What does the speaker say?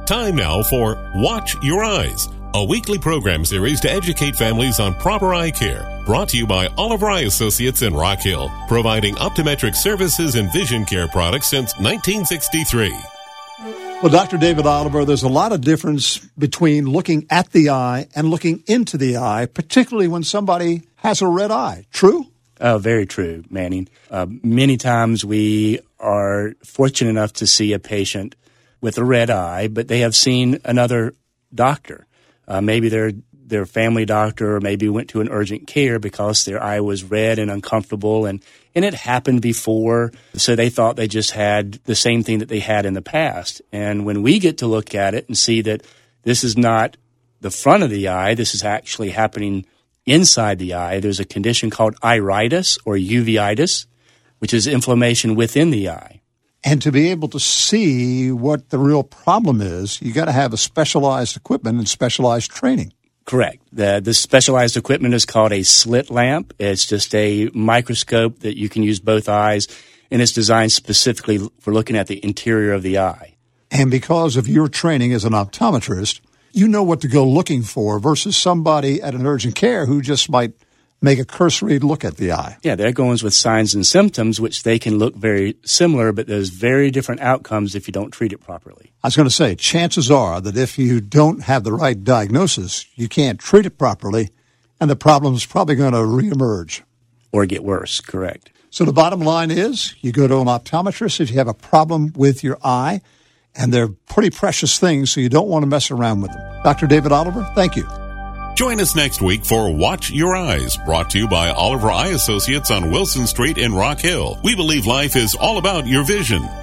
Time now for Watch Your Eyes, a weekly program series to educate families on proper eye care. Brought to you by Oliver Eye Associates in Rock Hill, providing optometric services and vision care products since 1963. Well, Dr. David Oliver, there's a lot of difference between looking at the eye and looking into the eye, particularly when somebody has a red eye. True? Very true, Manning. Many times we are fortunate enough to see a patient with a red eye, but they have seen another doctor. Maybe their family doctor, or maybe went to an urgent care because their eye was red and uncomfortable, and it happened before, so they thought they just had the same thing that they had in the past. And when we get to look at it and see that this is not the front of the eye, this is actually happening inside the eye, there's a condition called iritis or uveitis, which is inflammation within the eye. And to be able to see what the real problem is, you got to have a specialized equipment and specialized training. Correct. The specialized equipment is called a slit lamp. It's just a microscope that you can use both eyes, and it's designed specifically for looking at the interior of the eye. And because of your training as an optometrist, you know what to go looking for versus somebody at an urgent care who just might make a cursory look at the eye. Yeah, they're going with signs and symptoms, which they can look very similar, but there's very different outcomes if you don't treat it properly. I was going to say, chances are that if you don't have the right diagnosis, you can't treat it properly, and the problem is probably going to reemerge. Or get worse, correct. So the bottom line is, you go to an optometrist if you have a problem with your eye, and they're pretty precious things, so you don't want to mess around with them. Dr. David Oliver, thank you. Join us next week for Watch Your Eyes, brought to you by Oliver Eye Associates on Wilson Street in Rock Hill. We believe life is all about your vision.